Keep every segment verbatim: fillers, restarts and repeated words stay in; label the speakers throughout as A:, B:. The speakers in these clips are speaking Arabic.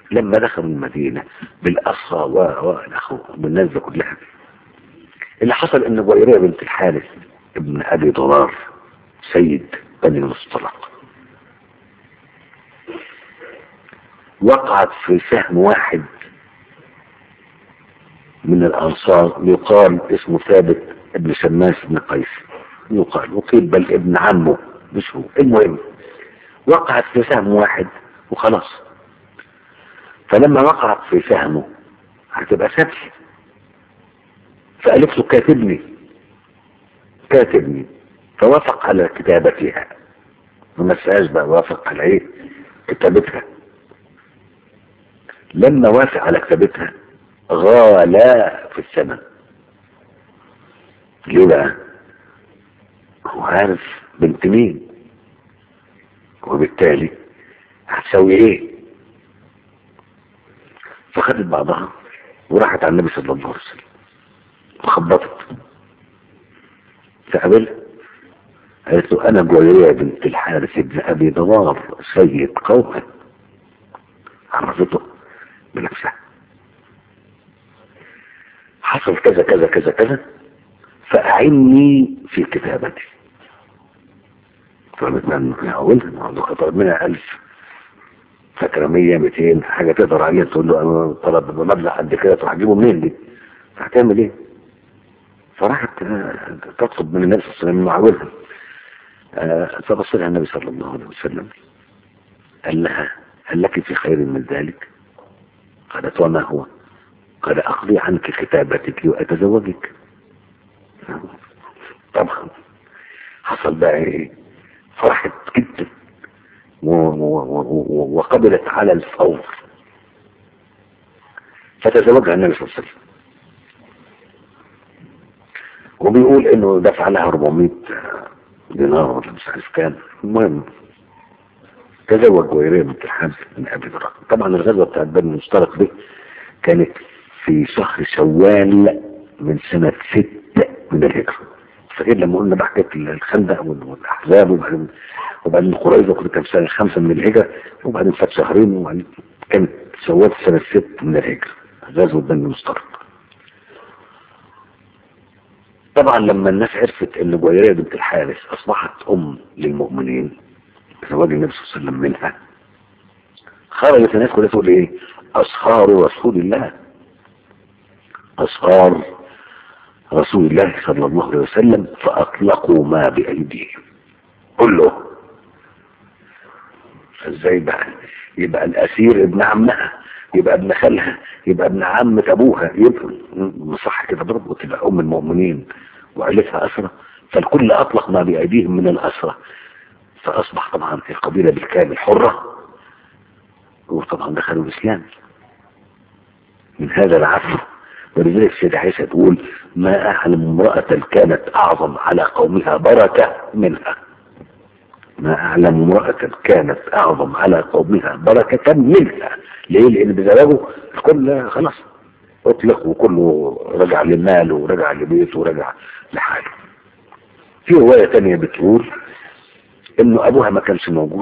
A: لما دخلوا المدينة بالأسرى والأخوة بالناس دي كلها، اللي حصل ان جويرية بنت الحارث ابن ابي ضرار سيد بني المصطلق وقعت في سهم واحد من الانصار يقال اسمه ثابت ابن شماس بن قيس، يقال وقيل بل ابن عمه مش هو، المهم وقعت في سهم واحد وخلاص. فلما وقعت في سهمه هتبقى سبسي، فقالت له كاتبني كاتبني، فوافق على كتابتها. ما مسأش بقى وافق على ايه؟ كتابتها. لما وافق على كتابتها غالا في الثمن. ليه بقى؟ هو عارف بنت مين وبالتالي هتسوي ايه. فخدت بعضها وراحت على النبي صلى الله عليه وسلم وخبطت فقابلها، قالت له انا جويرية بنت الحارث ابن ابي ضرار سيد قومك. عرفته بنفسها، حصل كذا كذا كذا كذا فأعني في كتابتي. طلبت منها أولها عنده خطر منها ألف، فاكرة مية ميتين حاجة تقدر عليها، تقول له أنا طلب بمبلغ قد كده، تروح تجيبه منين دي؟ هتعمل إيه؟ فراحت تطلب من النبي صلى الله عليه وسلم معاولها. فبص لها النبي صلى الله عليه وسلم قال لها هل لك في خير من ذلك؟ قالت وما هو؟ قال أقضي عنك كتابتك وأتزوجك. طبعا حصل بقى ايه؟ فرحت جدا وقبلت على الفور، فتزوجها النبي صلى الله عليه وسلم. وبيقول انه دفع لها أربعمائة دينار ولا مش عارف كام. المهم تزوج جويرية بنت الحارث من ابي ضرار. طبعا الغزوه بتاعت بني المصطلق دي كانت في شهر شوال من سنه ستة من الهجره. فاكر لما قلنا بحكايه الخندق والاحزاب وبعدين وبعدين قريظه كنت كان سنه خمسه من الهجره، وبعدين فات شهرين وبعدين كانت شوال سنه ست من الهجره غزوه بني المصطلق. طبعا لما الناس عرفت ان جويرية بنت الحارث اصبحت ام للمؤمنين زواج النبي صلى الله عليه وسلم منها، خرجت الناس كلها تقول ايه؟ اصهار رسول الله، اصهار رسول الله صلى الله عليه وسلم، فاطلقوا ما بايديهم كله. ازاي بقى؟ يبقى الاسير ابن عمها، يبقى ابن خالها، يبقى ابن عمة ابوها، يبقى صح كده برضه تبقى ام المؤمنين وعيلتها اسرى. فالكل اطلق ما بايديهم من الاسرى، فاصبح طبعا القبيله بالكامل حره، وطبعا دخلوا الاسلام من هذا العفو. ولذلك السيدة عائشة تقول ما اعلم امرأة كانت اعظم على قومها بركة منها، ما اعلم امرأة كانت اعظم على قومها بركة منها. ليه؟ لان بزواجه الكل خلاص اطلق وكله رجع لماله ورجع لبيته ورجع لحاله. في رواية تانية بتقول انه ابوها ما كانش موجود،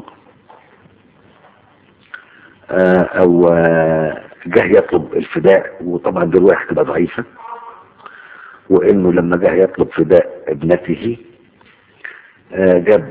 A: او جه يطلب الفداء، وطبعا دي رواية هتبقى ضعيفة، وانه لما جه يطلب فداء ابنته جاب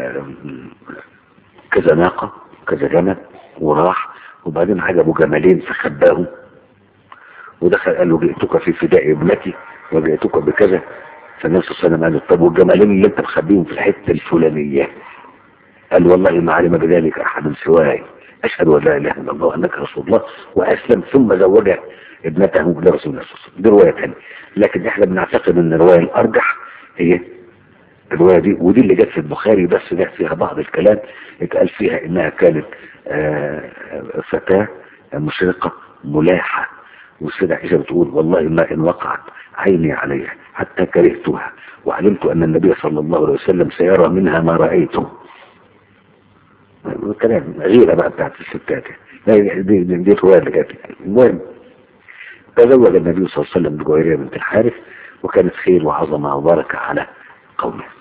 A: كذا ناقة كذا جمل وراح، وبعدين عجبوا جملين فخباهم ودخل قال له جئتك في فداء ابنتي وجئتك بكذا. فالنبي صلى الله عليه وسلم قال له طب والجملين اللي انت مخبيهم في الحته الفلانيه؟ قال والله ما علم بذلك احد سواي، اشهد ان لا اله الا الله وانك رسول الله، واسلم ثم زوج ابنته لرسول الله صلى الله عليه وسلم. دي روايه ثانيه، لكن احنا بنعتقد ان الروايه الارجح هي الروايه دي، ودي اللي جت في البخاري بس جت فيها بعض الكلام اتقال فيها انها كانت فتاه مشرقه ملاحه. والسيدة عائشة بتقول والله ما ان وقعت عيني عليها حتى كرهتها وعلمت ان النبي صلى الله عليه وسلم سيرى منها ما رأيته. كلام غيرة بقى بتاعت الستات دي دي, دي رواية اللي جات. المهم تزوج النبي صلى الله عليه وسلم بجويرية بنت الحارث، وكانت خير وعظمة وبركة على قومه.